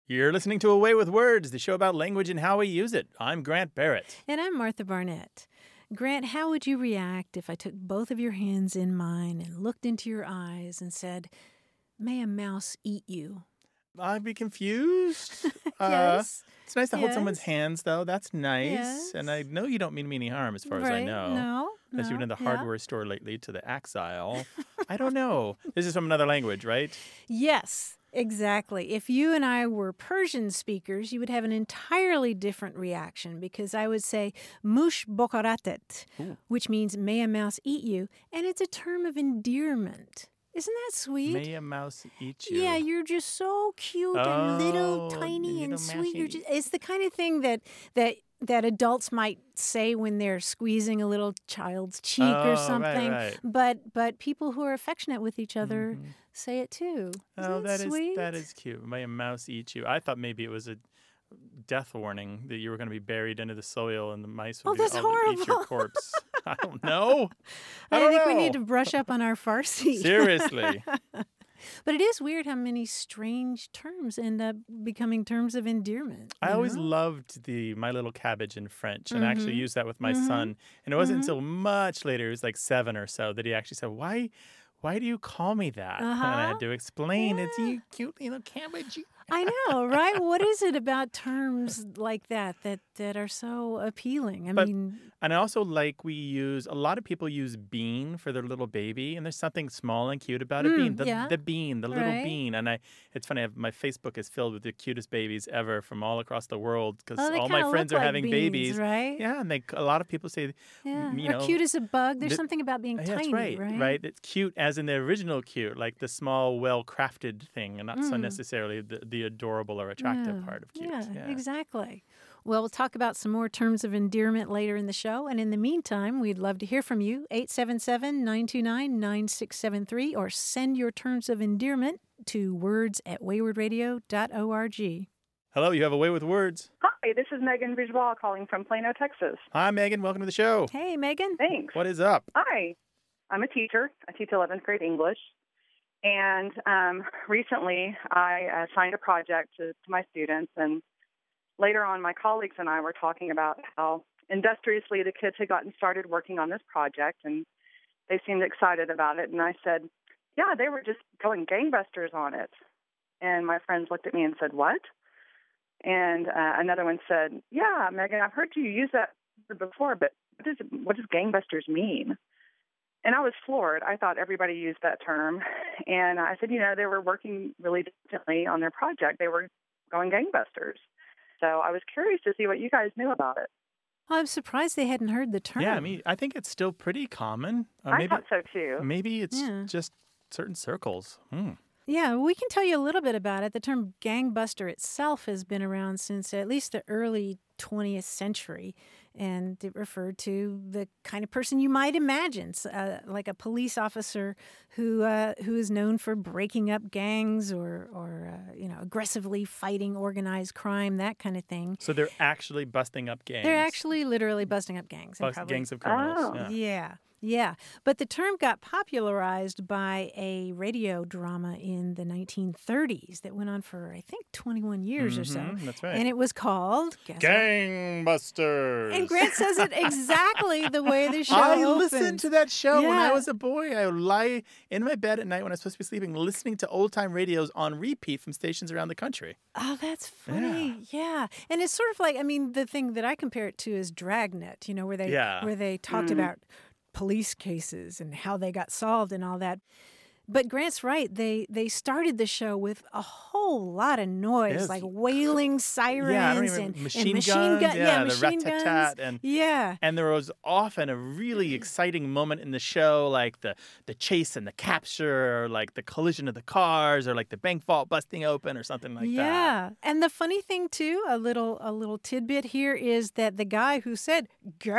You're listening to Away with Words, the show about language and how we use it. I'm Grant Barrett. And I'm Martha Barnett. Grant, how would you react if I took both of your hands in mine and looked into your eyes and said, "May a mouse eat you"? I'd be confused. Yes. It's nice to hold Yes. someone's hands, though. That's nice. Yes. And I know you don't mean me any harm, as far as I Right. know. No. Unless you've been to the Yeah. hardware store lately, to the axe aisle. I don't know. This is from another language, right? Yes, exactly. If you and I were Persian speakers, you would have an entirely different reaction because I would say mush bokaratet, which means may a mouse eat you, and it's a term of endearment. Isn't that sweet? May a mouse eat you. Yeah, you're just so cute and little, Oh, tiny, and little sweet. mousey. It's the kind of thing that adults might say when they're squeezing a little child's cheek Oh, or right, something. right. But people who are affectionate with each other say it too. Oh, Isn't sweet? that is cute. May a mouse eat you. I thought maybe it was a death warning that you were going to be buried into the soil and the mice would that's eat your horrible. corpse. I don't know. I don't think we know. need to brush up on our Farsi. Seriously. But it is weird how many strange terms end up becoming terms of endearment. I you always know? loved the My Little Cabbage in French, and I actually Mhm. used that with my son. And it wasn't until much later, he was like 7 or so, that he actually said, Why do you call me that? And I Uh-huh. had to explain, it's Yeah. you cute little cabbage. I know, right? What is it about terms like that are so appealing? I But- mean, And I also like a lot of people use bean for their little baby, and there's something small and cute about a bean. yeah. The bean, the little Right. bean. And it's funny, my Facebook is filled with the cutest babies ever from all across the world because oh, they all my kinda friends look are like having beans, babies. right? Yeah, and a lot of people say, Yeah. you know, Or cute as a bug. There's the- something about being yeah, tiny, that's right? It's cute as in the original cute, like the small, well-crafted thing, and not so necessarily the adorable or attractive part of cute. Yeah, exactly. Well, we'll talk about some more terms of endearment later in the show. And in the meantime, we'd love to hear from you, 877-929-9673, or send your terms of endearment to words@waywardradio.org. Hello, you have a way with words. Hi, this is Megan Bourgeois calling from Plano, Texas. Hi, Megan. Welcome to the show. Hey, Megan. Thanks. What is up? Hi, I'm a teacher. I teach 11th grade English. And recently I assigned a project to my students. And later on, my colleagues and I were talking about how industriously the kids had gotten started working on this project. And they seemed excited about it. And I said, yeah, they were just going gangbusters on it. And my friends looked at me and said, what? And another one said, yeah, Megan, I've heard you use that word before, but what does gangbusters mean? And I was floored. I thought everybody used that term. And I said, they were working really diligently on their project. They were going gangbusters. So I was curious to see what you guys knew about it. I'm surprised they hadn't heard the term. Yeah, I mean, I think it's still pretty common. I thought so, too. Maybe it's Yeah. just certain circles. Yeah, we can tell you a little bit about it. The term gangbuster itself has been around since at least the early 20th century, and it referred to the kind of person you might imagine, like a police officer who is known for breaking up gangs or aggressively fighting organized crime, that kind of thing. So they're actually busting up gangs. They're actually literally busting up gangs. and probably- gangs of criminals. Oh. Yeah. But the term got popularized by a radio drama in the 1930s that went on for, I think, 21 years or so. That's right. And it was called... guess what? Gangbusters. And Grant says it exactly the way the show I opens. listened to that show when I Yeah. was a boy. I would lie in my bed at night when I was supposed to be sleeping, listening to old-time radios on repeat from stations around the country. Oh, that's funny. Yeah. And it's sort of like, I mean, the thing that I compare it to is Dragnet, where they talked about police cases and how they got solved and all that. But Grant's right. They started the show with a whole lot of noise, Yes. like wailing sirens Yeah, I don't even, and machine machine guns. gun, Yeah, the machine rat-tat-tat. guns. And And there was often a really exciting moment in the show, like the chase and the capture, or like the collision of the cars, or like the bank vault busting open, or something like that. Yeah. And the funny thing, too, a little tidbit here is that the guy who said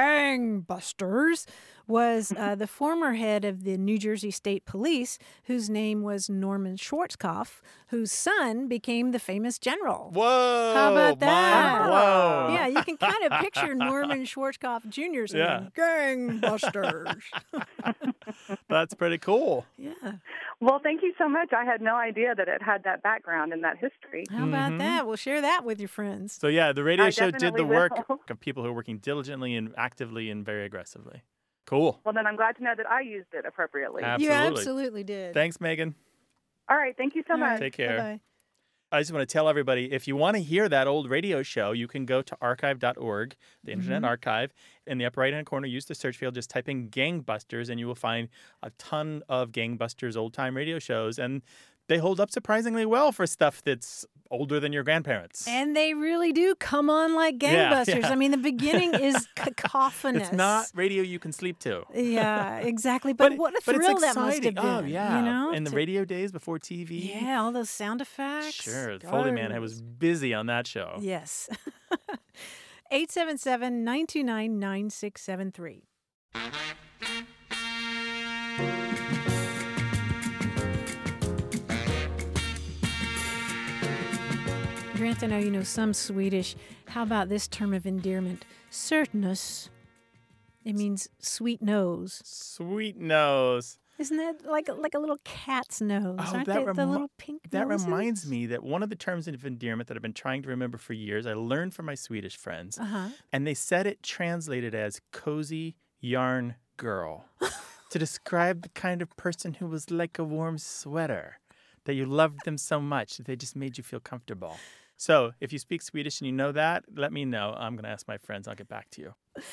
gangbusters was the former head of the New Jersey State Police, whose name was Norman Schwarzkopf, whose son became the famous general. Whoa! How about that? Mind blown. Yeah, you can kind of picture Norman Schwarzkopf Jr. saying, gangbusters. That's pretty cool. Yeah. Well, thank you so much. I had no idea that it had that background and that history. How about that? We'll share that with your friends. So, yeah, the radio I show did the definitely work will. of people who are working diligently and actively and very aggressively. Cool. Well, then I'm glad to know that I used it appropriately. You Absolutely. absolutely did. Thanks, Megan. All right. Thank you so All right, much. Take care. Bye-bye. I just want to tell everybody, if you want to hear that old radio show, you can go to archive.org, the Internet Archive. In the upper right-hand corner, use the search field, just type in Gangbusters, and you will find a ton of Gangbusters old-time radio shows. And they hold up surprisingly well for stuff that's older than your grandparents. And they really do come on like Yeah, gangbusters. yeah. I mean, the beginning is cacophonous. It's not radio you can sleep to. Yeah, exactly. But what a it's thrill that must have exciting. been. Oh, yeah. You know? In the radio days before TV. Yeah, all those sound effects. Sure. Foley Man Oh. was busy on that show. Yes. 877-929-9673. Grant, I know you know some Swedish. How about this term of endearment? Sötnos. It means sweet nose. Sweet nose. Isn't that like a little cat's nose? Oh, Aren't that they the little pink That noses? reminds me that one of the terms of endearment that I've been trying to remember for years, I learned from my Swedish friends, Uh-huh. and they said it translated as cozy yarn girl to describe the kind of person who was like a warm sweater, that you loved them so much that they just made you feel comfortable. So if you speak Swedish and you know that, let me know. I'm going to ask my friends. I'll get back to you.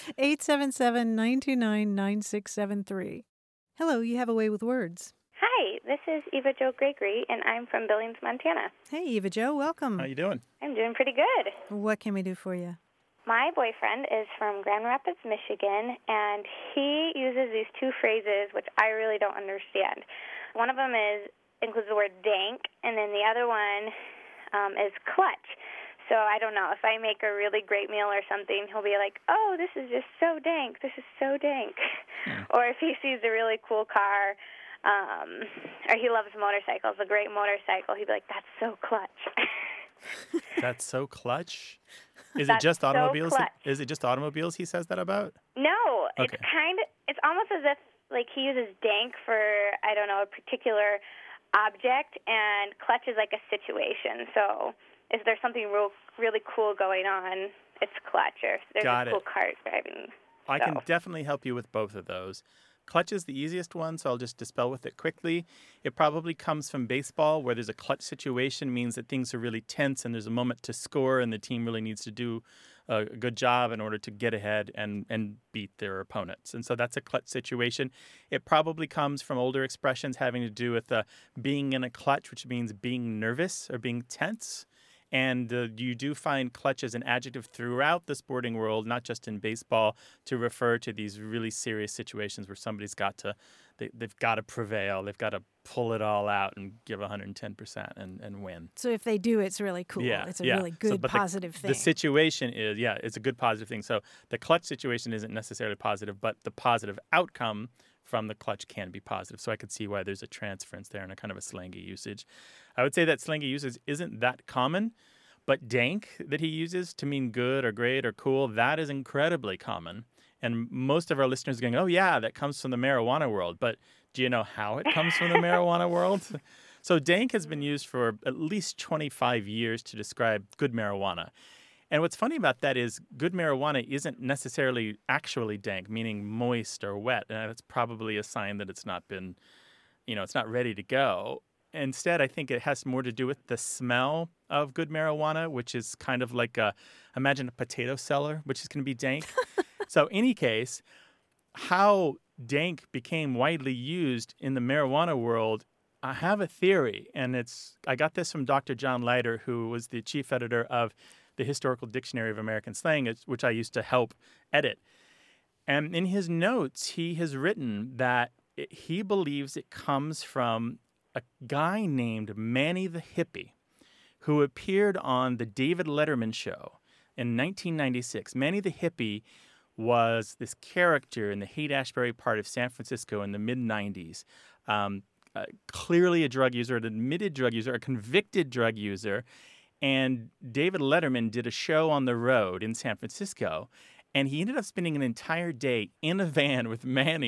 877-929-9673. Hello, you have a way with words. Hi, this is Eva Jo Gregory, and I'm from Billings, Montana. Hey, Eva Jo, welcome. How you doing? I'm doing pretty good. What can we do for you? My boyfriend is from Grand Rapids, Michigan, and he uses these two phrases which I really don't understand. One of them includes the word dank, and then the other one is clutch. So I don't know. If I make a really great meal or something, he'll be like, oh, this is just so dank. This is so dank. Or if he sees a really cool car, or he loves motorcycles, a great motorcycle, he'd be like, that's so clutch. That's so clutch. Is it That's just so automobiles? clutch. Is it just automobiles he says that about? No, Okay. it's almost as if like he uses dank for, I don't know, a particular object, and clutch is like a situation. So if there's something really cool going on, it's clutch, or if there's Got a it. cool cart driving. I can So. definitely help you with both of those. Clutch is the easiest one, so I'll just dispel with it quickly. It probably comes from baseball, where there's a clutch situation, means that things are really tense and there's a moment to score and the team really needs to do a good job in order to get ahead and beat their opponents. And so that's a clutch situation. It probably comes from older expressions having to do with being in a clutch, which means being nervous or being tense. And you do find clutch as an adjective throughout the sporting world, not just in baseball, to refer to these really serious situations where somebody's got to, they've got to prevail. They've got to pull it all out and give 110% and win. So if they do, it's really cool. Yeah, It's a yeah. really So, good, but positive thing. The situation is, it's a good positive thing. So the clutch situation isn't necessarily positive, but the positive outcome from the clutch can be positive. So I could see why there's a transference there and a kind of a slangy usage. I would say that slangy usage isn't that common, but dank that he uses to mean good or great or cool, that is incredibly common. And most of our listeners are going, oh, yeah, that comes from the marijuana world. But do you know how it comes from the marijuana world? So dank has been used for at least 25 years to describe good marijuana. And what's funny about that is good marijuana isn't necessarily actually dank, meaning moist or wet. And that's probably a sign that it's not been, it's not ready to go. Instead, I think it has more to do with the smell of good marijuana, which is kind of like imagine a potato cellar, which is going to be dank. So in any case, how dank became widely used in the marijuana world, I have a theory, and I got this from Dr. John Leiter, who was the chief editor of the Historical Dictionary of American Slang, which I used to help edit. And in his notes, he has written that he believes it comes from a guy named Manny the Hippie, who appeared on the David Letterman show in 1996. Manny the Hippie was this character in the Haight-Ashbury part of San Francisco in the mid-'90s. Clearly a drug user, an admitted drug user, a convicted drug user. And David Letterman did a show on the road in San Francisco. And he ended up spending an entire day in a van with Manny.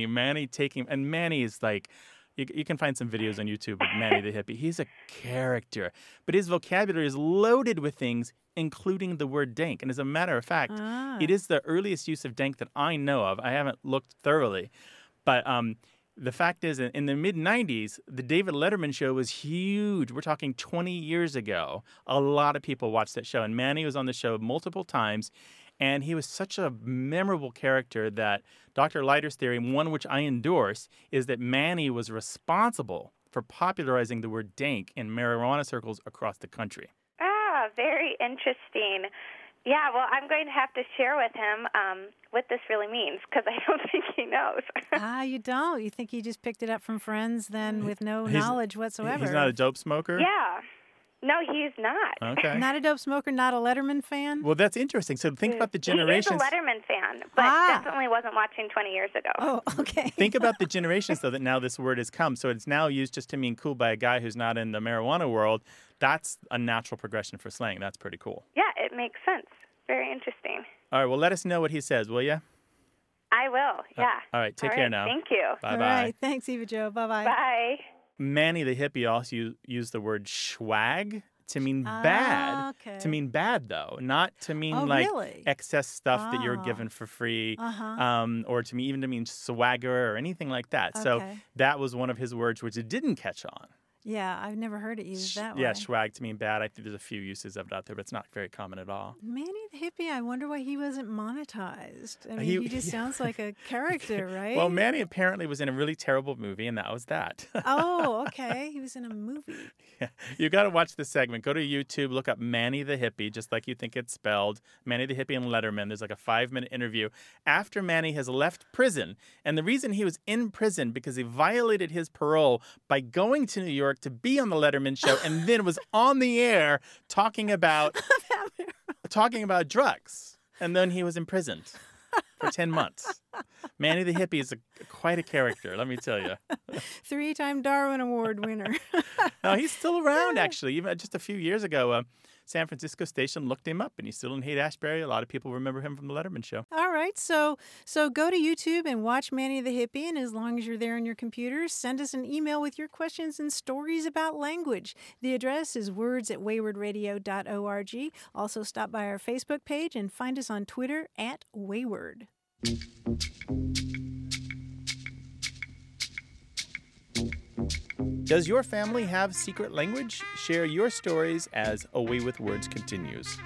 And Manny is like, you can find some videos on YouTube of Manny the hippie. He's a character. But his vocabulary is loaded with things, including the word dank. And as a matter of fact, it is the earliest use of dank that I know of. I haven't looked thoroughly. But the fact is, in the mid-'90s, the David Letterman show was huge. We're talking 20 years ago. A lot of people watched that show. And Manny was on the show multiple times. And he was such a memorable character that Dr. Leiter's theory, one which I endorse, is that Manny was responsible for popularizing the word dank in marijuana circles across the country. Ah, very interesting. Yeah, well, I'm going to have to share with him what this really means because I don't think he knows. You don't? You think he just picked it up from friends then with no knowledge whatsoever? He's not a dope smoker? Yeah. No, he's not. Okay. Not a dope smoker, not a Letterman fan? Well, that's interesting. So think about the generations. He is a Letterman fan, but definitely wasn't watching 20 years ago. Oh, okay. Think about the generations, though, that now this word has come. So it's now used just to mean cool by a guy who's not in the marijuana world. That's a natural progression for slang. That's pretty cool. Yeah, it makes sense. Very interesting. All right, well, let us know what he says, will you? I will, yeah. All right, take care now. Thank you. Bye-bye. All right, thanks, Eva Jo. Bye-bye. Bye. Manny the hippie also used the word swag to mean bad. Okay. To mean bad, though, not to mean really? excess stuff that you're given for free, or even to mean swagger or anything like that. So that was one of his words which it didn't catch on. Yeah, I've never heard it used that way. Yeah, swag to mean bad. I think there's a few uses of it out there, but it's not very common at all. Manny the hippie, I wonder why he wasn't monetized. I mean, he just sounds like a character, right? Well, Manny apparently was in a really terrible movie, and that was that. Oh, okay. He was in a movie. Yeah. You got to watch this segment. Go to YouTube, look up Manny the hippie, just like you think it's spelled. Manny the hippie and Letterman. There's like a 5-minute interview after Manny has left prison. And the reason he was in prison because he violated his parole by going to New York to be on the Letterman show and then was on the air talking about drugs. And then he was imprisoned for 10 months. Manny the hippie is quite a character, let me tell you. 3-time Darwin Award winner. No, he's still around, actually. Even just a few years ago, San Francisco station looked him up, and he's still in Haight-Ashbury. A lot of people remember him from the Letterman show. All right, so go to YouTube and watch Manny the hippie, and as long as you're there on your computer, send us an email with your questions and stories about language. The address is words@waywardradio.org. Also, stop by our Facebook page and find us on Twitter @Wayward. Does your family have secret language? Share your stories as A Way with Words continues.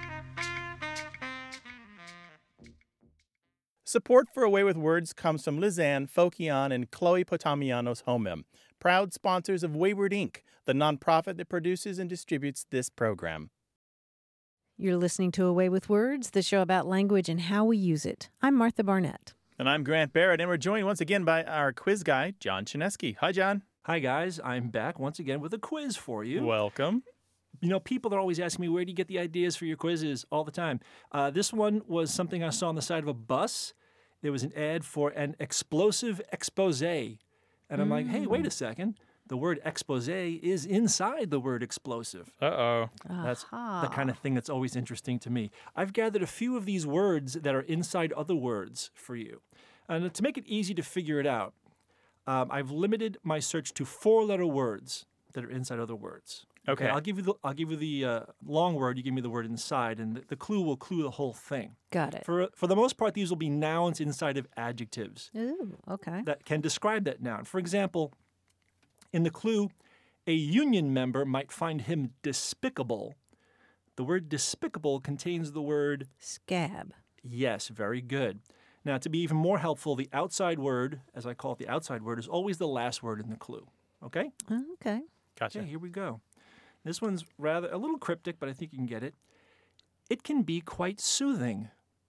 Support for A Way with Words comes from Lizanne Fokian and Chloe Potamianos Homem, proud sponsors of Wayward Inc., the nonprofit that produces and distributes this program. You're listening to A Way with Words, the show about language and how we use it. I'm Martha Barnett. And I'm Grant Barrett, and we're joined once again by our quiz guy, John Chinesky. Hi, John. Hi, guys. I'm back once again with a quiz for you. Welcome. You know, people are always asking me, where do you get the ideas for your quizzes all the time? This one was something I saw on the side of a bus. There was an ad for an explosive expose. And I'm like, hey, wait a second. The word expose is inside the word explosive. Uh-oh. That's the kind of thing that's always interesting to me. I've gathered a few of these words that are inside other words for you. And to make it easy to figure it out, I've limited my search to 4-letter words that are inside other words. Okay. I'll give you the long word. You give me the word inside, and the clue will clue the whole thing. Got it. For the most part, these will be nouns inside of adjectives Ooh, okay. that can describe that noun. For example, in the clue, a union member might find him despicable. The word despicable contains the word Scab. yes. Very good. Now, to be even more helpful, the outside word, as I call it the outside word, is always the last word in the clue. Okay? Okay. Gotcha. Okay, here we go. This one's rather a little cryptic, but I think you can get it. It can be quite soothing.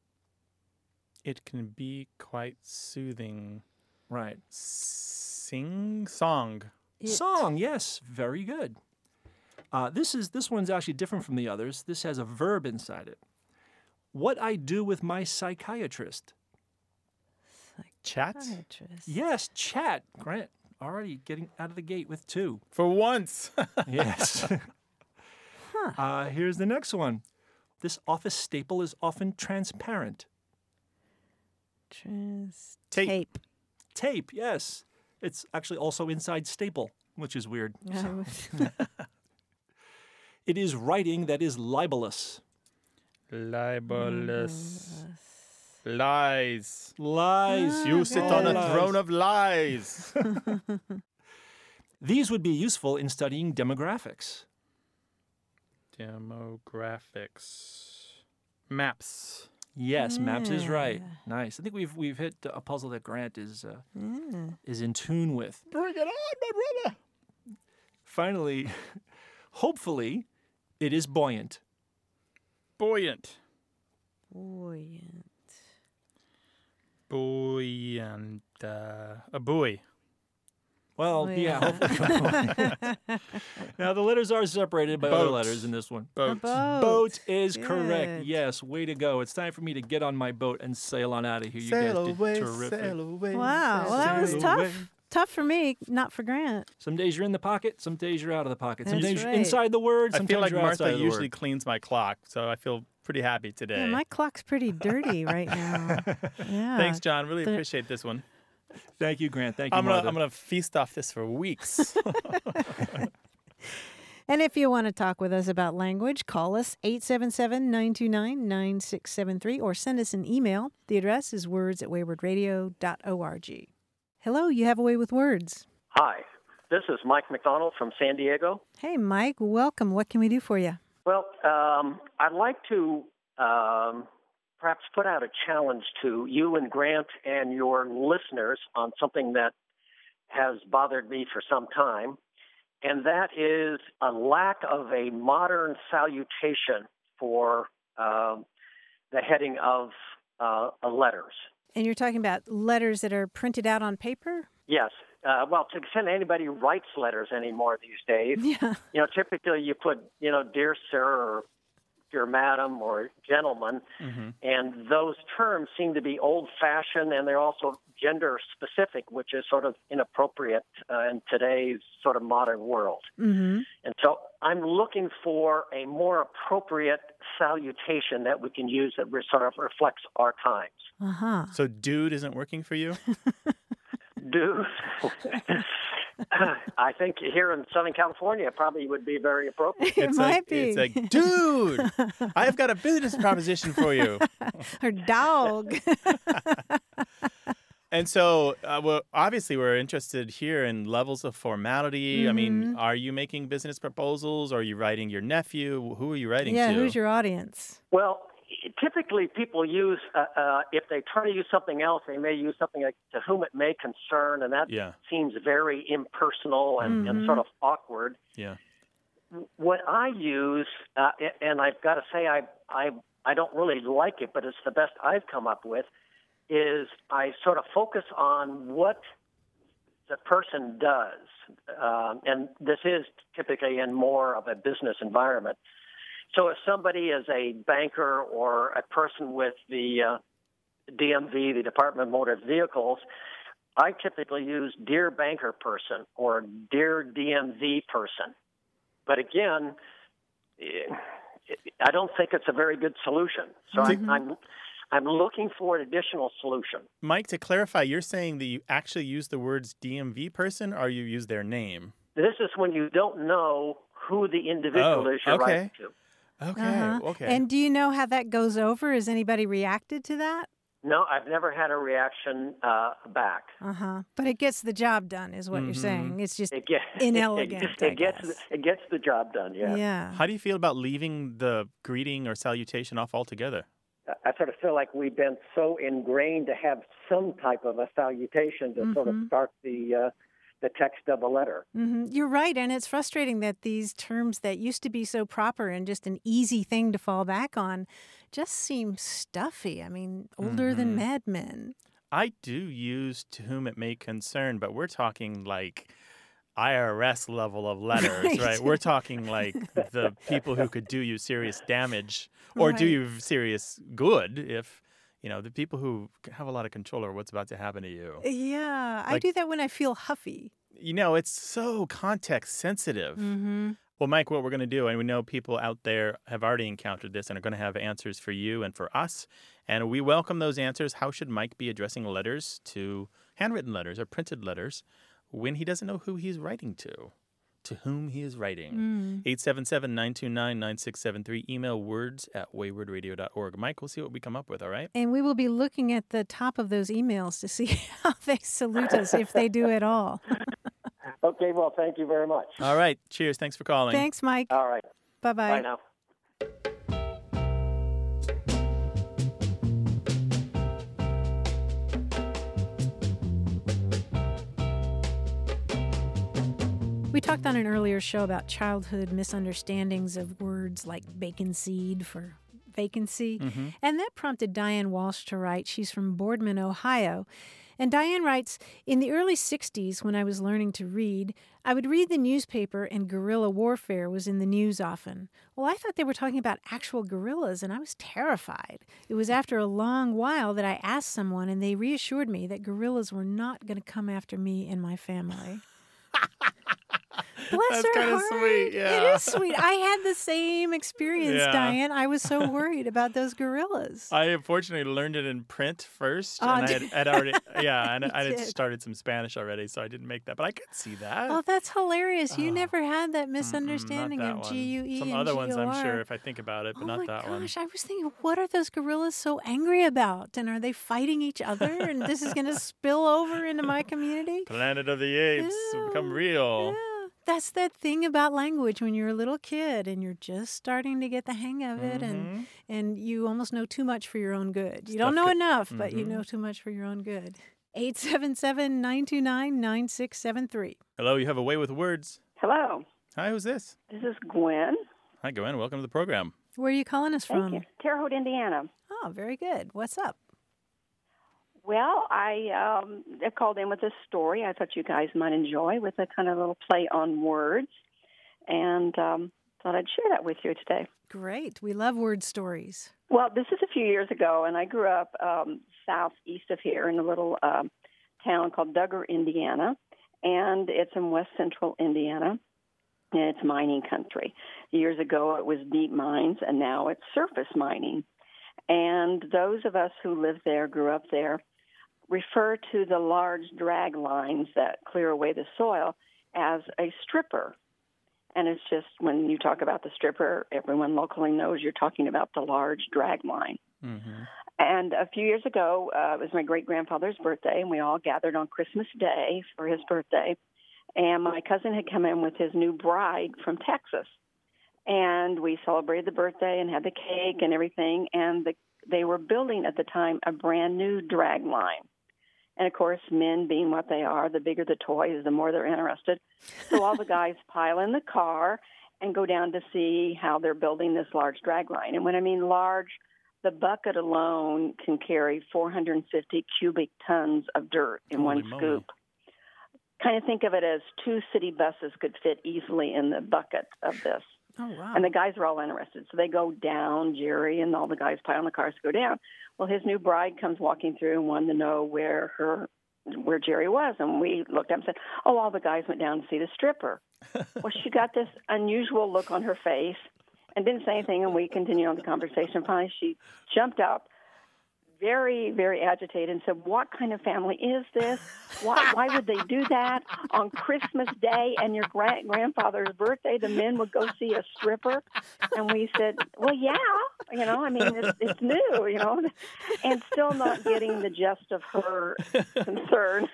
It can be quite soothing. Right. Sing song. Song, yes, very good. This one's actually different from the others. This has a verb inside it. What I do with my psychiatrist. Chat? Psychiatrist. Yes, chat. Grant, already getting out of the gate with 2. For once. Yes. Here's the next one. This office staple is often transparent. Tape. Tape, yes. It's actually also inside staple, which is weird. It is writing that is libelous. Libelous. Lies. Lies. You sit on a Lies. throne of lies. These would be useful in studying demographics. Demographics. Maps. Yes, maps is right. Yeah. Nice. I think we've hit a puzzle that Grant is in tune with. Bring it on, my brother. Finally, hopefully, it is buoyant. Buoyant. Buoyant. Buoyant. A buoy. Well, yeah. Hopefully. Now, the letters are separated by other Boat. letters in this one. Boat. Boat is correct. Good. Yes, way to go. It's time for me to get on my boat and sail on out of here. You Sail guys away, did terrific. sail away. Wow. Well, that was Sail tough. away. Tough for me, not for Grant. Some days you're in the pocket, some days you're out of the pocket. Some That's days you're right. inside the word, I sometimes feel like you're outside Martha of the usually word. cleans my clock, so I feel pretty happy today. Yeah, my clock's pretty dirty right now. Yeah. Thanks, John. Really The- appreciate this one. Thank you, Grant. Thank you, I'm Martha. gonna feast off this for weeks. And if you want to talk with us about language, call us 877-929-9673 or send us an email. The address is words@waywardradio.org. Hello, you have a way with words. Hi, this is Mike McDonald from San Diego. Hey, Mike, welcome. What can we do for you? Well, I'd like to perhaps put out a challenge to you and Grant and your listeners on something that has bothered me for some time, and that is a lack of a modern salutation for the heading of letters. And you're talking about letters that are printed out on paper? Yes. Well, to the extent anybody writes letters anymore these days, Yeah. Typically you put, dear sir or dear madam or gentleman, and those terms seem to be old-fashioned, and they're also gender-specific, which is sort of inappropriate in today's sort of modern world. Mm-hmm. And so I'm looking for a more appropriate salutation that we can use that sort of reflects our times. Uh-huh. So, dude isn't working for you? Dude, I think here in Southern California it probably would be very appropriate. It might be. It's like, dude, I've got a business proposition for you. Or dog. And so, well, obviously, we're interested here in levels of formality. I mean, are you making business proposals? Are you writing your nephew? Who are you writing Yeah, to? who's your audience? Well, typically people use, if they try to use something else, they may use something like to whom it may concern, and that Yeah. seems very impersonal and sort of awkward. Yeah. What I use, and I've got to say I don't really like it, but it's the best I've come up with, is I sort of focus on what the person does. And this is typically in more of a business environment. So if somebody is a banker or a person with the DMV, the Department of Motor Vehicles, I typically use dear banker person or dear DMV person. But again, I don't think it's a very good solution. So I'm looking for an additional solution. Mike, to clarify, you're saying that you actually use the words DMV person, or you use their name? This is when you don't know who the individual is you're writing to. Okay. Okay. And do you know how that goes over? Has anybody reacted to that? No, I've never had a reaction back. But it gets the job done, is what you're saying. It's just It gets inelegant. It gets the job done. Yeah. Yeah. How do you feel about leaving the greeting or salutation off altogether? I sort of feel like we've been so ingrained to have some type of a salutation to sort of start the text of a letter. You're right, and it's frustrating that these terms that used to be so proper and just an easy thing to fall back on just seem stuffy. I mean, older than Mad Men. I do use to whom it may concern, but we're talking like IRS level of letters, right? We're talking like the people who could do you serious damage or do you serious good if, the people who have a lot of control over what's about to happen to you. Yeah, I Like- do that when I feel huffy. It's so context sensitive. Well, Mike, what we're going to do, and we know people out there have already encountered this and are going to have answers for you and for us, and we welcome those answers. How should Mike be addressing letters to handwritten letters or printed letters when he doesn't know who he's writing to whom he is writing? 877-929-9673. Email words@waywardradio.org. Mike, we'll see what we come up with, all right? And we will be looking at the top of those emails to see how they salute us, if they do at all. Okay, well, thank you very much. All right. Cheers. Thanks for calling. Thanks, Mike. All right. Bye-bye. Bye now. We talked on an earlier show about childhood misunderstandings of words like bacon seed for vacancy. And that prompted Diane Walsh to write. She's from Boardman, Ohio. And Diane writes, in the early 60s, when I was learning to read, I would read the newspaper and guerrilla warfare was in the news often. Well, I thought they were talking about actual guerrillas, and I was terrified. It was after a long while that I asked someone, and they reassured me that guerrillas were not going to come after me and my family. Bless That's her kind of heart. sweet, yeah. It is sweet. I had the same experience, Yeah. Diane. I was so worried about those gorillas. I unfortunately learned it in print first, Oh, and I had already, and You I had did. started some Spanish already, so I didn't make that. But I could see that. Oh, that's hilarious. You Oh. never had that Not misunderstanding that of one. GUE Some and other ones, I'm GOR. sure, if I think about it, but Oh not my that one. gosh, I was thinking, what are those gorillas so angry about? And are they fighting each other? And this is going to spill over into my community? Planet of the Apes will become Yeah. real. Yeah. That's that thing about language when you're a little kid and you're just starting to get the hang of it and you almost know too much for your own good. You don't Stuff know could- enough, but you know too much for your own good. 877-929-9673. Hello, you have a way with words. Hello, Hi, who's this? this is Gwen. Hi, Gwen. Welcome to the program. Where are you calling us Thank from? you. Terre Haute, Indiana. Oh, very good. What's up? Well, I called in with a story I thought you guys might enjoy with a kind of little play on words, and thought I'd share that with you today. Great. We love word stories. Well, this is a few years ago, and I grew up southeast of here in a little town called Duggar, Indiana, and it's in west central Indiana, and it's mining country. Years ago, it was deep mines, and now it's surface mining. And those of us who lived there, grew up there, refer to the large drag lines that clear away the soil as a stripper. And it's just, when you talk about the stripper, everyone locally knows you're talking about the large drag line. And a few years ago, it was my great-grandfather's birthday, and we all gathered on Christmas Day for his birthday. And my cousin had come in with his new bride from Texas. And we celebrated the birthday and had the cake and everything. And they were building at the time a brand-new drag line. And, of course, men being what they are, the bigger the toys, the more they're interested. So all the guys pile in the car and go down to see how they're building this large drag line. And when I mean large, the bucket alone can carry 450 cubic tons of dirt in Holy one moly. scoop. Kind of think of it as 2 city buses could fit easily in the bucket of this. Oh, wow. And the guys are all interested. So they go down, Jerry and all the guys pile in the cars to go down. Well, his new bride comes walking through and wanted to know where Jerry was. And we looked up and said, oh, all the guys went down to see the stripper. Well, she got this unusual look on her face and didn't say anything, and we continued on the conversation. Finally, she jumped up, very, very agitated, and said, what kind of family is this? Why would they do that on Christmas Day and your grandfather's birthday? The men would go see a stripper? And we said, well, yeah, I mean, it's new, and still not getting the gist of her concern.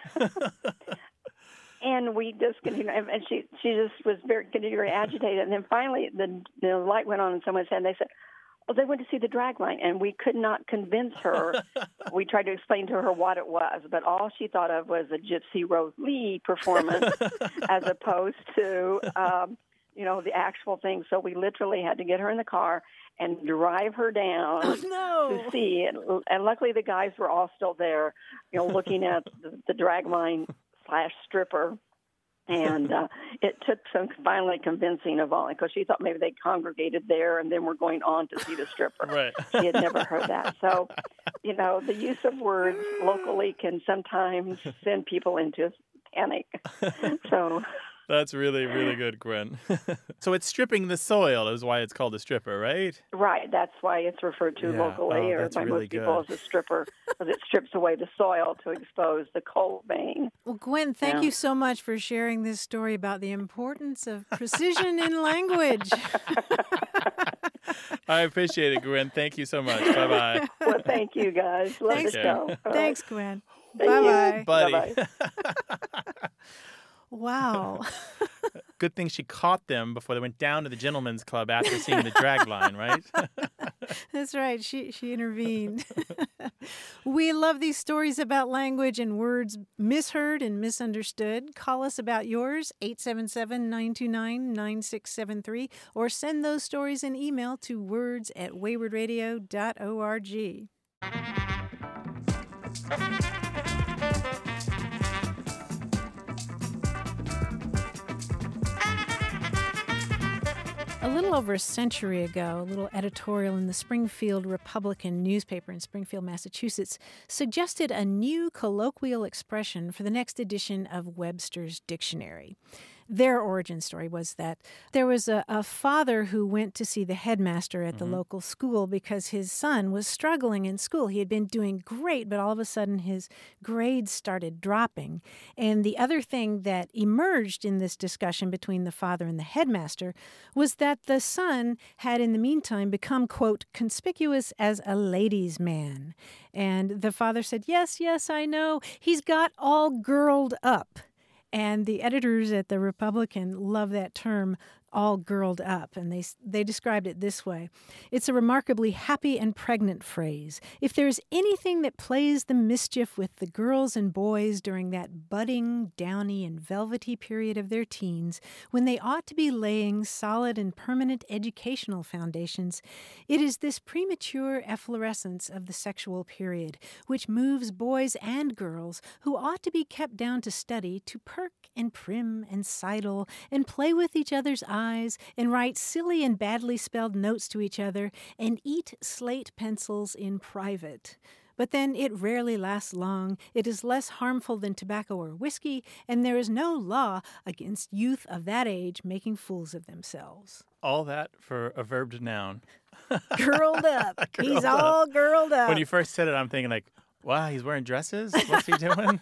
And we just continued, and she just was very agitated. And then finally, the light went on in someone's head, and they said, oh, they went to see the drag line, and we could not convince her. We tried to explain to her what it was, but all she thought of was a Gypsy Rose Lee performance as opposed to, the actual thing. So we literally had to get her in the car and drive her down to see it. And luckily, the guys were all still there, looking at the drag line / stripper. And it took some finally convincing of all, because she thought maybe they congregated there and then we're going on to see the stripper. Right. She had never heard that. So, the use of words locally can sometimes send people into panic. So That's really, really good, Gwen. So it's stripping the soil is why it's called a stripper, right? Right. That's why it's referred to Yeah. locally Oh, or that's by really most people good. as a stripper, because it strips away the soil to expose the coal vein. Well, Gwen, thank Yeah. you so much for sharing this story about the importance of precision in language. I appreciate it, Gwen. Thank you so much. Bye-bye. Well, thank you, guys. Let Thanks, us go. All right. Thanks, Gwen. Thank you. Bye-bye. Buddy. Bye-bye. Wow. Good thing she caught them before they went down to the gentleman's club after seeing the drag line, right? That's right. She intervened. We love these stories about language and words misheard and misunderstood. Call us about yours, 877-929-9673, or send those stories in email to words@waywardradio.org. A little over a century ago, a little editorial in the Springfield Republican newspaper in Springfield, Massachusetts, suggested a new colloquial expression for the next edition of Webster's Dictionary. Their origin story was that there was a father who went to see the headmaster at the local school because his son was struggling in school. He had been doing great, but all of a sudden his grades started dropping. And the other thing that emerged in this discussion between the father and the headmaster was that the son had in the meantime become, quote, conspicuous as a ladies' man. And the father said, yes, I know. He's got all girled up. And the editors at the Republican love that term, all girled up, and they described it this way. It's a remarkably happy and pregnant phrase. If there's anything that plays the mischief with the girls and boys during that budding, downy, and velvety period of their teens, when they ought to be laying solid and permanent educational foundations, it is this premature efflorescence of the sexual period, which moves boys and girls who ought to be kept down to study to perk and prim and sidle and play with each other's eyes and write silly and badly spelled notes to each other and eat slate pencils in private. But then it rarely lasts long, it is less harmful than tobacco or whiskey, and there is no law against youth of that age making fools of themselves. All that for a verb to noun. Girled up. Girled He's up. all girled up. When you first said it, I'm thinking like, wow, he's wearing dresses? What's he doing?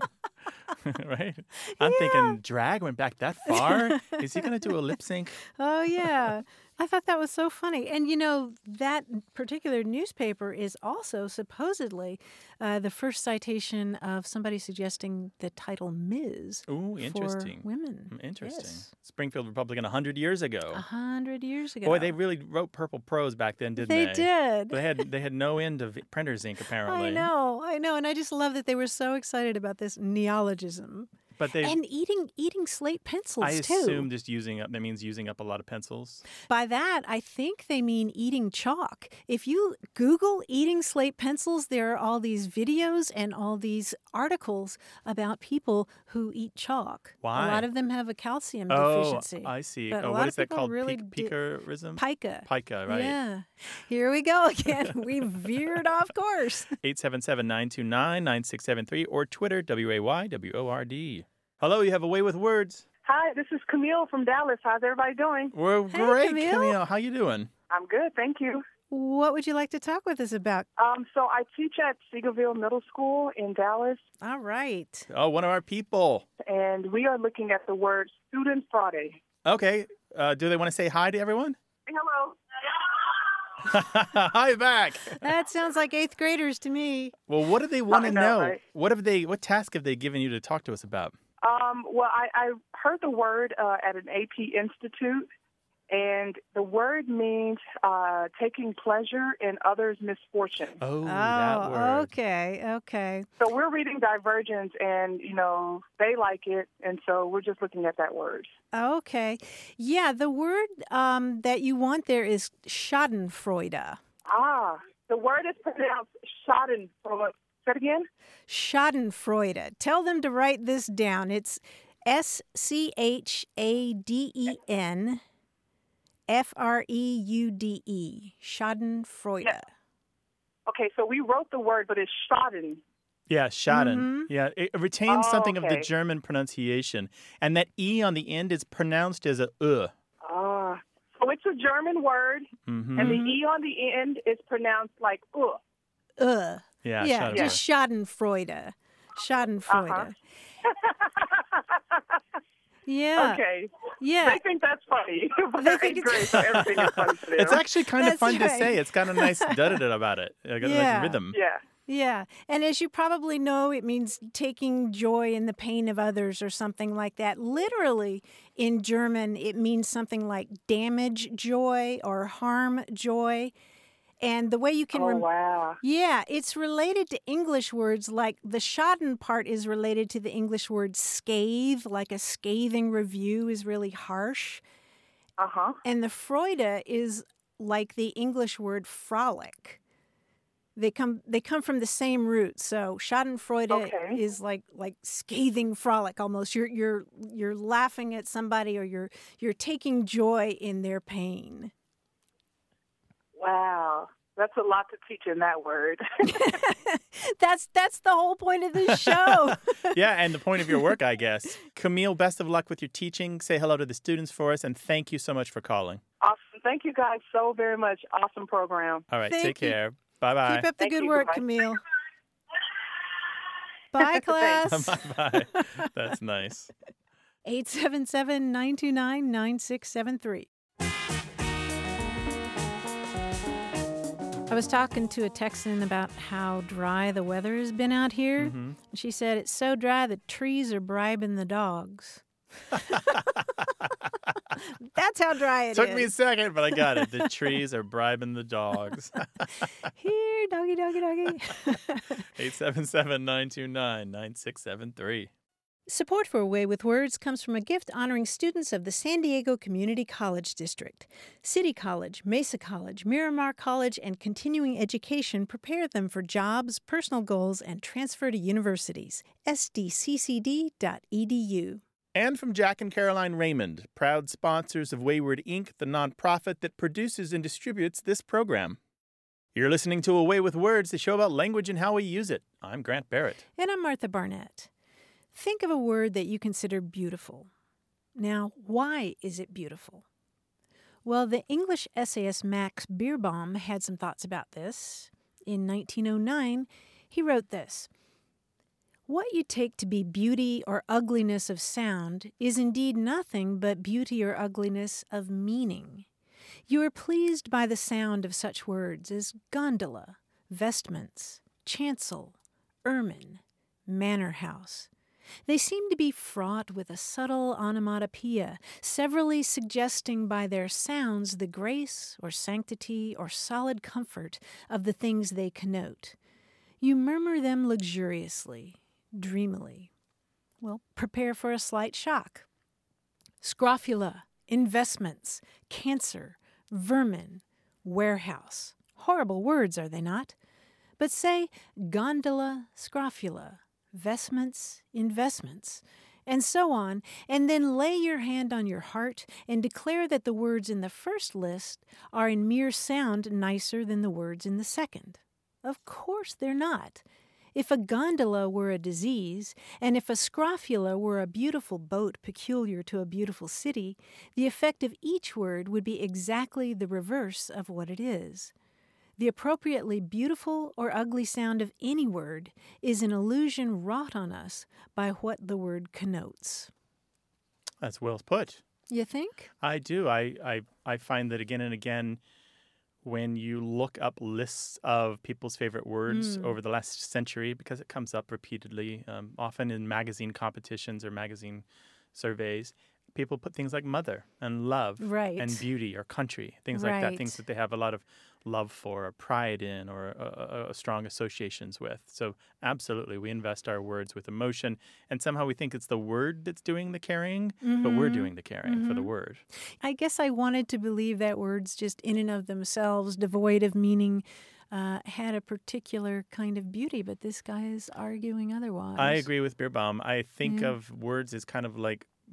Right? I'm thinking drag went back that far? Is he going to do a lip sync? Oh, yeah. I thought that was so funny. And, you know, that particular newspaper is also supposedly the first citation of somebody suggesting the title Ms. Ooh, interesting. For women. Interesting. Yes. Springfield Republican 100 years ago. 100 years ago. Boy, they really wrote purple prose back then, didn't they? They did. They had no end of printer's ink, apparently. I know. And I just love that they were so excited about this neologism. But they, And eating slate pencils, I too. assume just that means using up a lot of pencils. By that, I think they mean eating chalk. If you Google eating slate pencils, there are all these videos and all these articles about people who eat chalk. Why? A lot of them have a calcium Oh, deficiency. I see. But a Oh, lot what of is that people called? really Picarism? Pica. Pica, right? Yeah. Here we go again. We veered off course. 877-929-9673 or Twitter, WAYWORD. Hello, you have a way with words. Hi, this is Camille from Dallas. How's everybody doing? We're Hey, great, Camille. How you doing? I'm good, thank you. What would you like to talk with us about? So I teach at Seagoville Middle School in Dallas, All right. Oh, one of our people. and we are looking at the word Student Friday. Okay. Do they want to say hi to everyone? Hello. Hi back. That sounds like 8th graders to me. Well, what do they want to I know, know? right? What task have they given you to talk to us about? Well, I heard the word at an AP Institute, and the word means taking pleasure in others' misfortune. Oh, that word. Okay. So we're reading Divergence, and, they like it, and so we're just looking at that word. Okay. Yeah, the word that you want there is Schadenfreude. The word is pronounced Schadenfreude. Say it again? Schadenfreude. Tell them to write this down. It's SCHADENFREUDE. Schadenfreude. Yeah. Okay, so we wrote the word, but it's Schaden. Yeah, Schaden. Mhm. Yeah, it retains Oh, something of the okay. German pronunciation. And that E on the end is pronounced as a Ah, so it's a German word, Mm-hmm. and the E on the end is pronounced like Yeah, Yeah, just Schadenfreude. Schadenfreude. Yeah. Okay. Yeah. They think that's funny. They think Great. So everything is funny to them. It's actually kind of That's fun to right. say. It's got a nice da-da-da about it. It's got a Yeah. nice rhythm. Yeah. Yeah. And as you probably know, it means taking joy in the pain of others or something like that. Literally, in German, it means something like damage joy or harm joy. And the way you can Oh, wow. Yeah, it's related to English words, like the Schaden part is related to the English word scathe, like a scathing review is really harsh. Uh-huh. And the Freude is like the English word frolic. They come from the same root. So Schadenfreude Okay. is like scathing frolic almost. You're laughing at somebody, or you're taking joy in their pain. Wow. That's a lot to teach in that word. That's the whole point of this show. Yeah, and the point of your work, I guess. Camille, best of luck with your teaching. Say hello to the students for us, and thank you so much for calling. Awesome. Thank you guys so very much. Awesome program. All right, Thank take you. care. Bye-bye. Keep up the Thank good you. work, Goodbye. Camille. Bye, class. Bye-bye. That's nice. 877-929-9673. I was talking to a Texan about how dry the weather has been out here. Mm-hmm. She said it's so dry the trees are bribing the dogs. That's how dry it is. Took me a second, but I got it. The trees are bribing the dogs. Here, doggy, doggy, doggy. 877-929-9673. Support for A Way with Words comes from a gift honoring students of the San Diego Community College District. City College, Mesa College, Miramar College, and continuing education prepare them for jobs, personal goals, and transfer to universities. sdccd.edu. And from Jack and Caroline Raymond, proud sponsors of Wayward Inc., the nonprofit that produces and distributes this program. You're listening to A Way with Words, the show about language and how we use it. I'm Grant Barrett. And I'm Martha Barnett. Think of a word that you consider beautiful. Now, why is it beautiful? Well, the English essayist Max Beerbohm had some thoughts about this. In 1909, he wrote this: "What you take to be beauty or ugliness of sound is indeed nothing but beauty or ugliness of meaning. You are pleased by the sound of such words as gondola, vestments, chancel, ermine, manor house. They seem to be fraught with a subtle onomatopoeia, severally suggesting by their sounds the grace or sanctity or solid comfort of the things they connote. You murmur them luxuriously, dreamily. Well, prepare for a slight shock. Scrofula, investments, cancer, vermin, warehouse. Horrible words, are they not? But say gondola, scrofula, vestments, investments, and so on, and then lay your hand on your heart and declare that the words in the first list are in mere sound nicer than the words in the second. Of course they're not. If a gondola were a disease, and if a scrofula were a beautiful boat peculiar to a beautiful city, the effect of each word would be exactly the reverse of what it is. The appropriately beautiful or ugly sound of any word is an illusion wrought on us by what the word connotes." That's well put. You think? I do. I find that again and again, when you look up lists of people's favorite words over the last century, because it comes up repeatedly, often in magazine competitions or magazine surveys, people put things like mother and love Right. and beauty or country, things like that, things Right. that they have a lot of love for or pride in or strong associations with. So absolutely, we invest our words with emotion, and somehow we think it's the word that's doing the carrying, but we're doing the carrying for the word. I guess I wanted to believe that words just in and of themselves, devoid of meaning, had a particular kind of beauty, but this guy is arguing otherwise. I agree with Beerbohm. I think of words as kind of like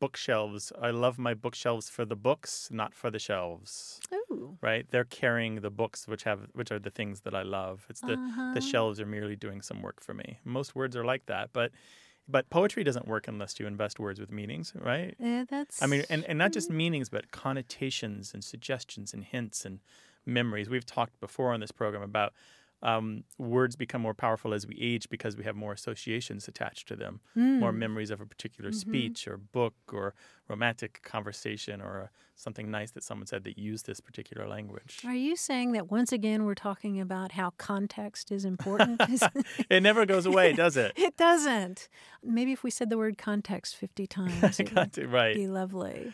bookshelves. I love my bookshelves for the books, not for the shelves. Ooh. Right? They're carrying the books, which are the things that I love. It's the shelves are merely doing some work for me. Most words are like that, but poetry doesn't work unless you invest words with meanings, right? Yeah, that's. I mean, and not just meanings, but connotations and suggestions and hints and memories. We've talked before on this program about words become more powerful as we age because we have more associations attached to them, more memories of a particular speech or book or romantic conversation or something nice that someone said that used this particular language. Are you saying that once again we're talking about how context is important? It never goes away, does it? It doesn't. Maybe if we said the word context 50 times, it would right. be lovely.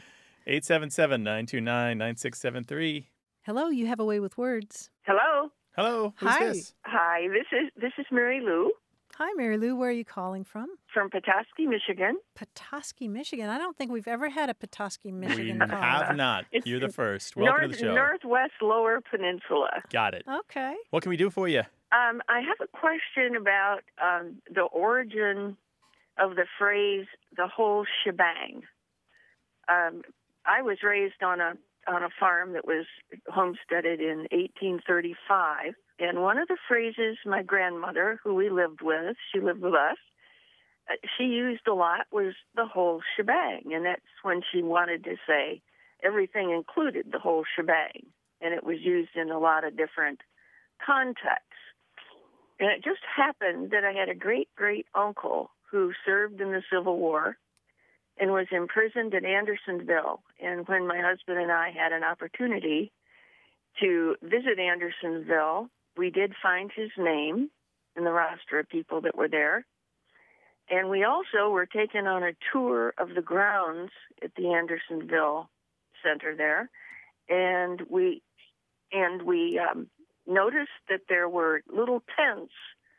877-929-9673. Hello, you have a way with words. Hello. Hello, who's Hi. this? Hi, this is Mary Lou Hi, Mary Lou. Where are you calling from? from Petoskey, Michigan. Petoskey, Michigan. I don't think we've ever had a Petoskey, Michigan We caller. have not. It's You're the first. Welcome to the show. Northwest Lower Peninsula. Got it. Okay. What can we do for you? I have a question about the origin of the phrase "the whole shebang." I was raised on a farm that was homesteaded in 1835, and one of the phrases my grandmother, who we lived with, she lived with us, she used a lot was "the whole shebang," and that's when she wanted to say everything included the whole shebang, and it was used in a lot of different contexts. And it just happened that I had a great-great-uncle who served in the Civil War and was imprisoned in Andersonville. And when my husband and I had an opportunity to visit Andersonville, we did find his name in the roster of people that were there. And we also were taken on a tour of the grounds at the Andersonville Center there. And we noticed that there were little tents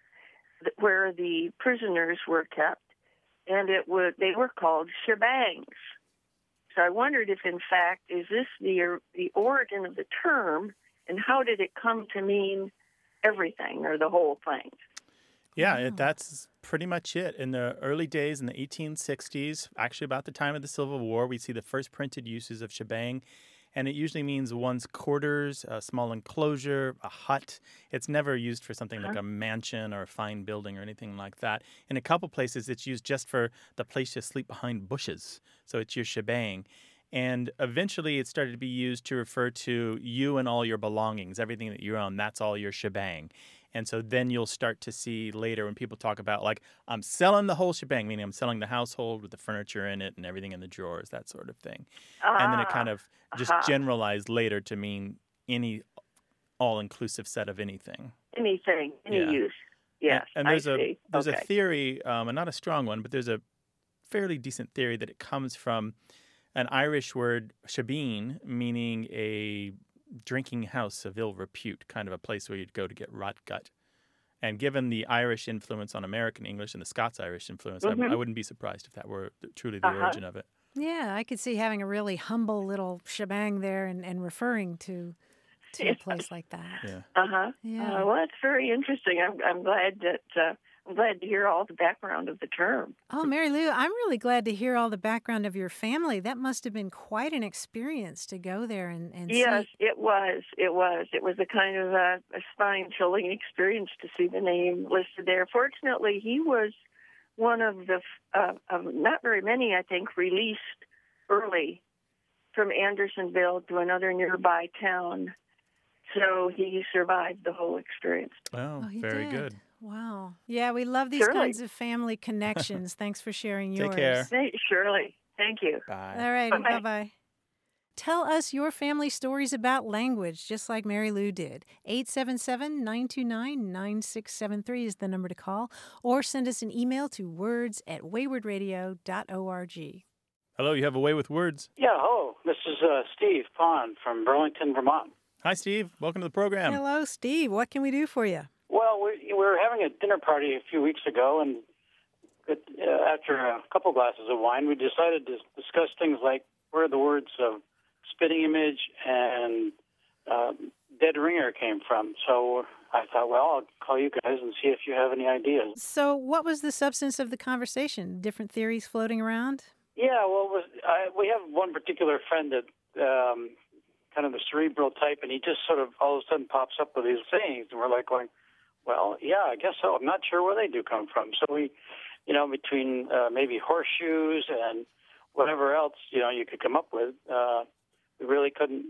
where the prisoners were kept, and they were called shebangs. So I wondered if, in fact, is this the origin of the term, and how did it come to mean everything or the whole thing? Yeah, that's pretty much it. In the early days, in the 1860s, actually about the time of the Civil War, we see the first printed uses of shebang. And it usually means one's quarters, a small enclosure, a hut. It's never used for something like a mansion or a fine building or anything like that. In a couple places, it's used just for the place to sleep behind bushes. So it's your shebang. And eventually it started to be used to refer to you and all your belongings, everything that you own, that's all your shebang. And so then you'll start to see later when people talk about, like, I'm selling the whole shebang, meaning I'm selling the household with the furniture in it and everything in the drawers, that sort of thing. And then it kind of just generalized later to mean any all-inclusive set of anything. Anything, any use. Yes, and there's a theory, and not a strong one, but there's a fairly decent theory that it comes from an Irish word, shebeen, meaning a drinking house of ill repute, kind of a place where you'd go to get rot gut. And given the Irish influence on American English and the Scots-Irish influence, I wouldn't be surprised if that were truly the origin of it. Yeah, I could see having a really humble little shebang there and referring to a place like that. Yeah. Yeah. Well, that's very interesting. I'm glad that I'm glad to hear all the background of the term. Oh, Mary Lou, I'm really glad to hear all the background of your family. That must have been quite an experience to go there and yes, see. it was. It was a kind of a spine-chilling experience to see the name listed there. Fortunately, he was one of the not very many, I think, released early from Andersonville to another nearby town. So he survived the whole experience. Oh, he very did. good. Wow. Yeah, we love these kinds of family connections. Thanks for sharing yours. Take care. Surely. Thank you. Bye. All right. Bye-bye. Bye-bye. Tell us your family stories about language, just like Mary Lou did. 877-929-9673 is the number to call, or send us an email to words@waywardradio.org. Hello, you have a way with words. Yeah, hello. This is Steve Pond from Burlington, Vermont. Hi, Steve. Welcome to the program. Hello, Steve. What can we do for you? Well, we were having a dinner party a few weeks ago, and after a couple glasses of wine, we decided to discuss things like where the words of spitting image and dead ringer came from. So I thought, well, I'll call you guys and see if you have any ideas. So what was the substance of the conversation? Different theories floating around? Yeah, well, we have one particular friend that kind of the cerebral type, and he just sort of all of a sudden pops up with these sayings, and we're like going, well, yeah, I guess so. I'm not sure where they do come from. So we, between maybe horseshoes and whatever else, you could come up with, we really couldn't,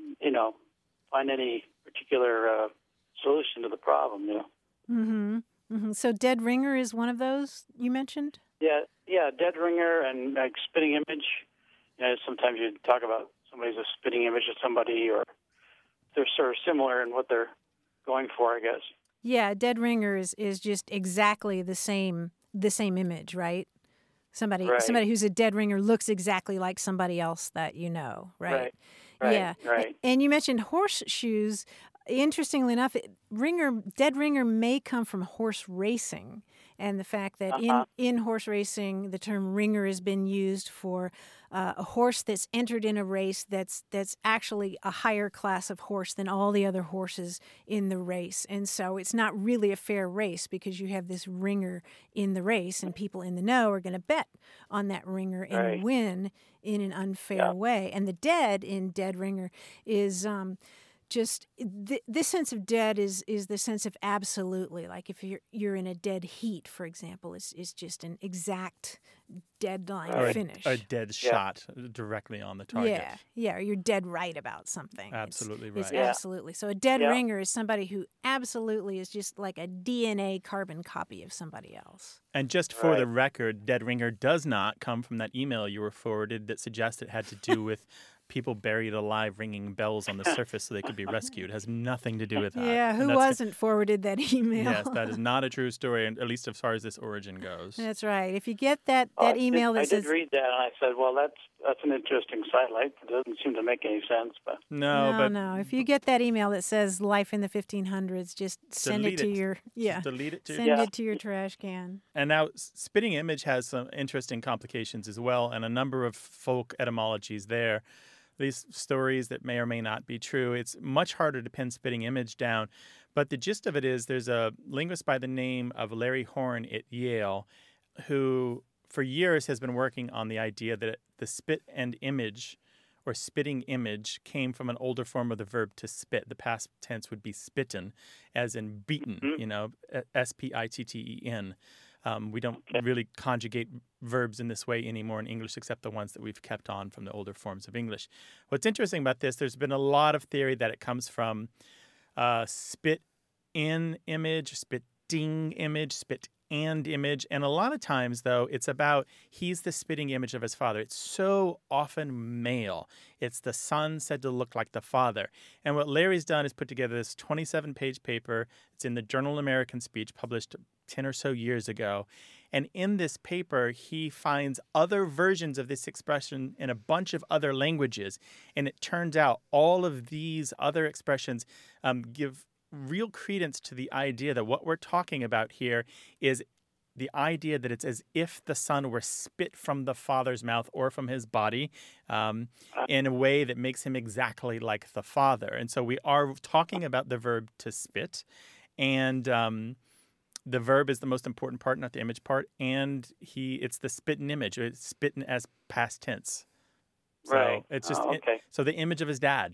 find any particular solution to the problem, Mm-hmm. Mm-hmm. So dead ringer is one of those you mentioned? Yeah, dead ringer and like spitting image. Sometimes you talk about somebody's a spitting image of somebody, or they're sort of similar in what they're going for, I guess. Yeah, dead ringer is just exactly the same image, right? Somebody who's a dead ringer looks exactly like somebody else that you know, right? Yeah. Right. And you mentioned horseshoes. Interestingly enough, dead ringer may come from horse racing, and the fact that in horse racing, the term ringer has been used for a horse that's entered in a race that's actually a higher class of horse than all the other horses in the race, and so it's not really a fair race because you have this ringer in the race, and people in the know are going to bet on that ringer and win in an unfair way. And the dead in dead ringer is just this sense of dead is the sense of absolutely, like if you're in a dead heat, for example, is just an exact deadline finish. A dead shot directly on the target. Yeah, or you're dead right about something. Absolutely It's right. absolutely. So a dead ringer is somebody who absolutely is just like a DNA carbon copy of somebody else. And just for the record, dead ringer does not come from that email you were forwarded that suggests it had to do with people buried alive ringing bells on the surface so they could be rescued. It has nothing to do with that. Yeah, who wasn't forwarded that email? Yes, that is not a true story, at least as far as this origin goes. That's right. If you get that email that says... I did read that, and I said, well, that's an interesting sidelight. It doesn't seem to make any sense. But No. If you get that email that says life in the 1500s, just send it to your... Just delete it. Send it to your trash can. And now, spitting image has some interesting complications as well, and a number of folk etymologies there. These stories that may or may not be true. It's much harder to pin spitting image down. But the gist of it is there's a linguist by the name of Larry Horn at Yale who for years has been working on the idea that the spit and image or spitting image came from an older form of the verb to spit. The past tense would be spitten, as in beaten, S-P-I-T-T-E-N. We don't really conjugate verbs in this way anymore in English except the ones that we've kept on from the older forms of English. What's interesting about this, there's been a lot of theory that it comes from spit in image, spitting image, spit and image. And a lot of times, though, it's about he's the spitting image of his father. It's so often male. It's the son said to look like the father. And what Larry's done is put together this 27-page paper. It's in the Journal of American Speech, published 10 or so years ago. And in this paper, he finds other versions of this expression in a bunch of other languages. And it turns out all of these other expressions give real credence to the idea that what we're talking about here is the idea that it's as if the son were spit from the father's mouth or from his body in a way that makes him exactly like the father. And so we are talking about the verb to spit, and the verb is the most important part, not the image part, and it's the spitten image. It's spitten as past tense. So it's just so the image of his dad,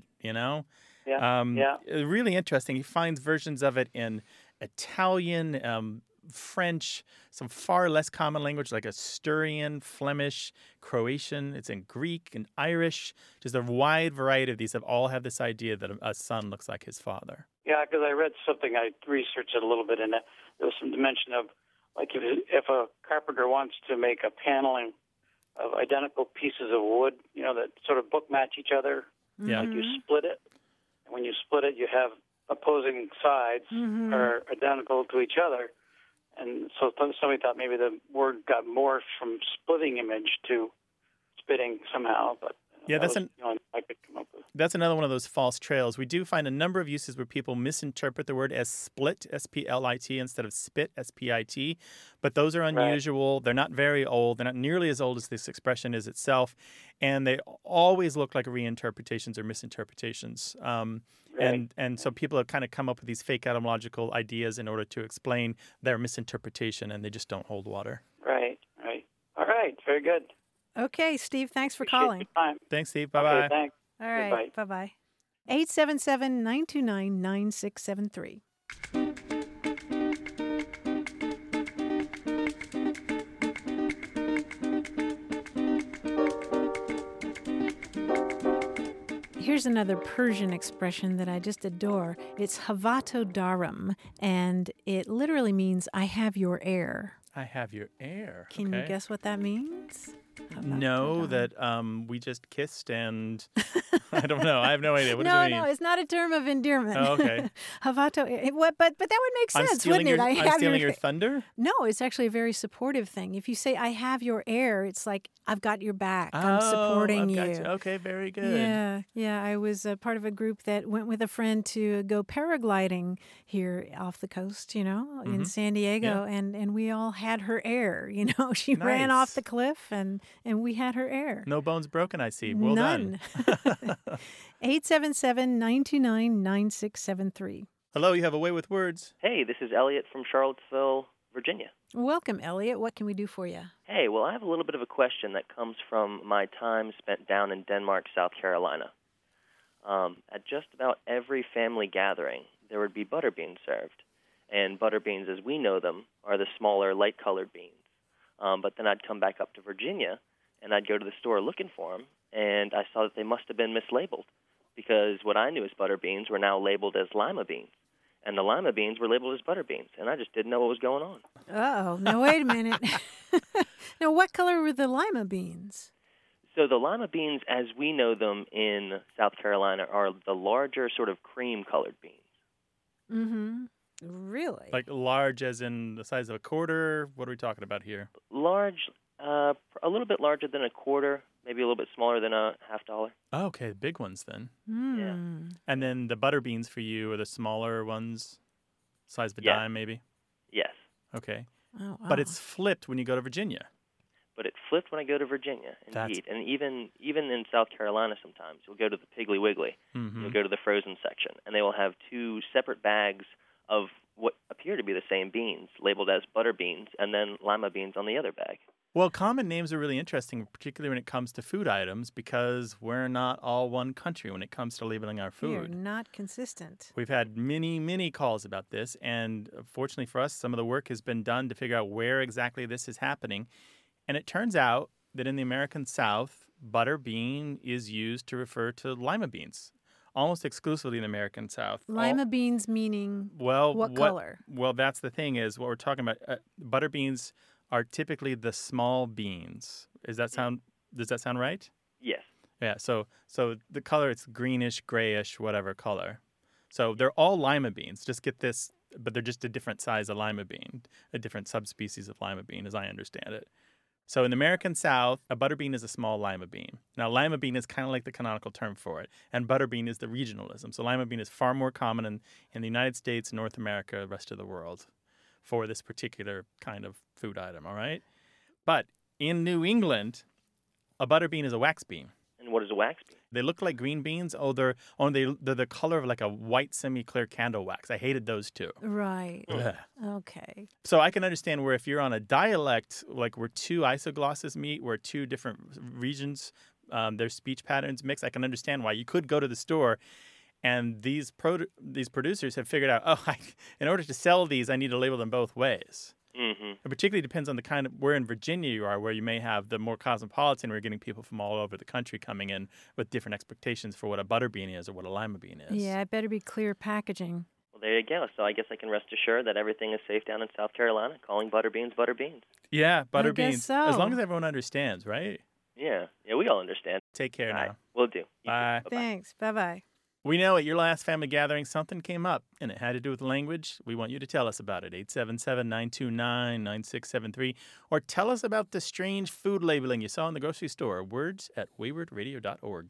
really interesting. He finds versions of it in Italian, French, some far less common language like Asturian, Flemish, Croatian. It's in Greek and Irish. Just a wide variety of these have all had this idea that a son looks like his father. Yeah, because I read something, I researched it a little bit, and there was some dimension of, like, if a carpenter wants to make a paneling of identical pieces of wood, that sort of book match each other, like you split it. And when you split it, you have opposing sides are identical to each other. And so somebody thought maybe the word got morphed from splitting image to spitting somehow, but I could come up with. That's another one of those false trails. We do find a number of uses where people misinterpret the word as split, S-P-L-I-T, instead of spit, S-P-I-T. But those are unusual. Right. They're not very old. They're not nearly as old as this expression is itself. And they always look like reinterpretations or misinterpretations. And so people have kind of come up with these fake etymological ideas in order to explain their misinterpretation, and they just don't hold water. Right. All right. Very good. Okay, Steve, thanks for Appreciate calling. your time. Thanks, Steve. Bye-bye. Okay, thanks. All right, Goodbye. bye-bye. 877-929-9673. Here's another Persian expression that I just adore. It's havato darum, and it literally means I have your air. I have your air. Can you guess what that means? No, that we just kissed and I don't know. I have no idea. What does No, it mean? it's not a term of endearment. Oh, okay. Havato, but that would make sense, wouldn't it? I'm stealing your thunder? No, it's actually a very supportive thing. If you say, I have your air, it's like, I've got your back. I'm supporting I've you. got you. Okay, very good. Yeah. I was a part of a group that went with a friend to go paragliding here off the coast, in San Diego, and we all had her air. She ran off the cliff, and we had her air. No bones broken, I see. Well None. done. 877-929-9673. Hello, you have a way with words. Hey, this is Elliot from Charlottesville, Virginia. Welcome, Elliot. What can we do for you? Hey, well, I have a little bit of a question that comes from my time spent down in Denmark, South Carolina. At just about every family gathering, there would be butter beans served. And butter beans, as we know them, are the smaller, light-colored beans. But then I'd come back up to Virginia, and I'd go to the store looking for them, and I saw that they must have been mislabeled, because what I knew as butter beans were now labeled as lima beans. And the lima beans were labeled as butter beans, and I just didn't know what was going on. Uh-oh. Now, wait a minute. Now, what color were the lima beans? So the lima beans, as we know them in South Carolina, are the larger sort of cream-colored beans. Mm-hmm. Really? Like large as in the size of a quarter? What are we talking about here? Large, a little bit larger than a quarter, maybe a little bit smaller than a $50. Oh, okay, big ones then. Yeah. And then the butter beans for you are the smaller ones, size of a dime maybe? Yes. Okay. Oh, wow. But it's flipped when you go to Virginia. But it flipped when I go to Virginia, indeed. And even in South Carolina sometimes, you'll go to the Piggly Wiggly, you'll go to the frozen section, and they will have two separate bags of what appear to be the same beans, labeled as butter beans, and then lima beans on the other bag. Well, common names are really interesting, particularly when it comes to food items, because we're not all one country when it comes to labeling our food. You're not consistent. We've had many calls about this, and fortunately for us, some of the work has been done to figure out where exactly this is happening. And it turns out that in the American South, butter bean is used to refer to lima beans, almost exclusively in the American South. Lima beans meaning what color? Well, that's the thing is what we're talking about. Butter beans are typically the small beans. Does that sound right? Yes. Yeah, so the color, it's greenish, grayish, whatever color. So they're all lima beans. Just get this, but they're just a different size of lima bean, a different subspecies of lima bean, as I understand it. So in the American South, a butter bean is a small lima bean. Now, lima bean is kind of like the canonical term for it, and butter bean is the regionalism. So lima bean is far more common in the United States, North America, the rest of the world for this particular kind of food item, all right? But in New England, a butter bean is a wax bean. And what is a wax bean? They look like green beans. They're the color of like a white semi-clear candle wax. I hated those too. Right. Ugh. Okay. So I can understand where if you're on a dialect, like where two isoglosses meet, where two different regions, their speech patterns mix, I can understand why you could go to the store and these producers have figured out, in order to sell these, I need to label them both ways. Mm-hmm. It particularly depends on the kind of where in Virginia you are, where you may have the more cosmopolitan, where you're getting people from all over the country coming in with different expectations for what a butter bean is or what a lima bean is. Yeah, it better be clear packaging. Well, there you go. So I guess I can rest assured that everything is safe down in South Carolina, calling butter beans butter beans. Yeah, butter I guess beans. so. As long as everyone understands, right? Yeah, we all understand. Take care All now. right, will do. Bye. Thanks. Bye-bye. We know at your last family gathering something came up, and it had to do with language. We want you to tell us about it, 877-929-9673, or tell us about the strange food labeling you saw in the grocery store. Words at waywardradio.org.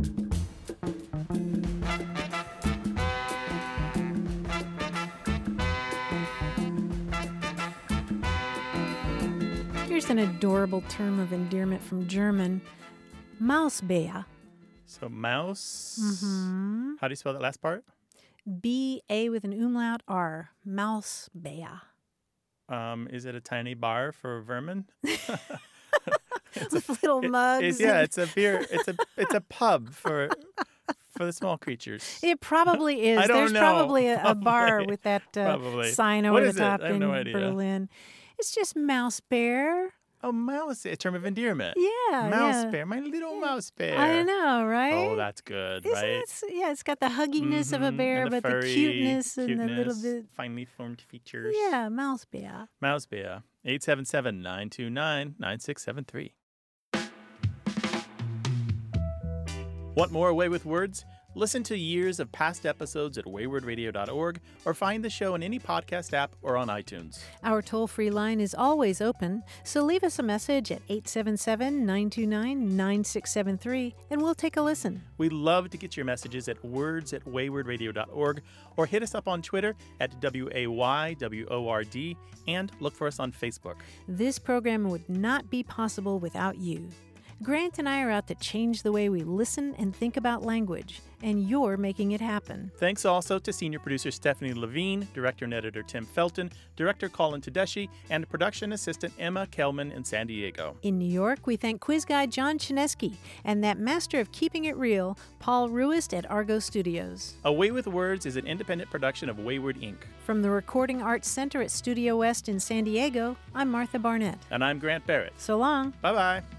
Here's an adorable term of endearment from German, Mausbär. So mouse. Mm-hmm. How do you spell that last part? B-A with an umlaut R. Mausbär. Is it a tiny bar for vermin? with little mugs. It's a beer. It's a pub for the small creatures. It probably is. I don't There's know. probably a bar with that sign over What is the top it? I have in no idea. Berlin. It's just mouse bear. Oh, mouse, a term of endearment. Yeah, Mouse bear, my little mouse bear. I know, right? Oh, that's good, Isn't right? it's got the hugginess of a bear, And the but furry the cuteness and the little bit. finely formed features. Yeah, mouse bear. Mouse bear. 877-929-9673. Want more Away with Words? Listen to years of past episodes at waywardradio.org or find the show in any podcast app or on iTunes. Our toll-free line is always open, so leave us a message at 877-929-9673 and we'll take a listen. We love to get your messages at words@waywardradio.org or hit us up on Twitter at WAYWORD and look for us on Facebook. This program would not be possible without you. Grant and I are out to change the way we listen and think about language, and you're making it happen. Thanks also to senior producer Stephanie Levine, director and editor Tim Felton, director Colin Tedeschi, and production assistant Emma Kelman in San Diego. In New York, we thank quiz guy John Chinesky and that master of keeping it real, Paul Ruist at Argo Studios. Away with Words is an independent production of Wayward Inc. From the Recording Arts Center at Studio West in San Diego, I'm Martha Barnett. And I'm Grant Barrett. So long. Bye-bye.